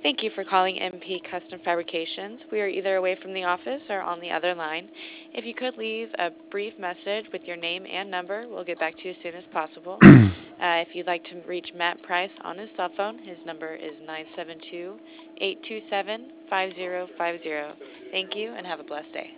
Thank you for calling MP Custom Fabrications. We are either away from the office or on the other line. If you could leave a brief message with your name and number, we'll get back to you as soon as possible. If you'd like to reach Matt Price on his cell phone, his number is 972-827-5050. Thank you and have a blessed day.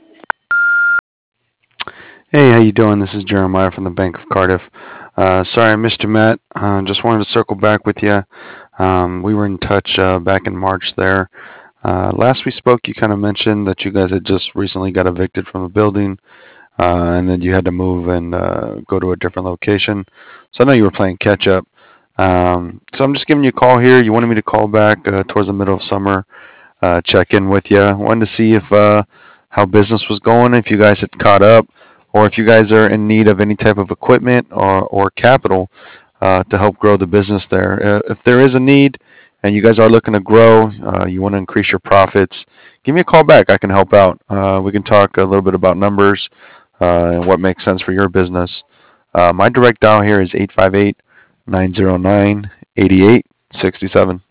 Hey, how you doing? This is Jeremiah from the Bank of Cardiff. Sorry I missed you, Matt. Just wanted to circle back with you. We were in touch back in March there. Last we spoke, you kind of mentioned that you guys had just recently got evicted from the building, and then you had to move and go to a different location. So I know you were playing catch up. So I'm just giving you a call here. You wanted me to call back towards the middle of summer, check in with you. Wanted to see if how business was going, if you guys had caught up, or if you guys are in need of any type of equipment or capital to help grow the business there. If there is a need and you guys are looking to grow, you want to increase your profits, give me a call back. I can help out. We can talk a little bit about numbers and what makes sense for your business. My direct dial here is 858 909 8867.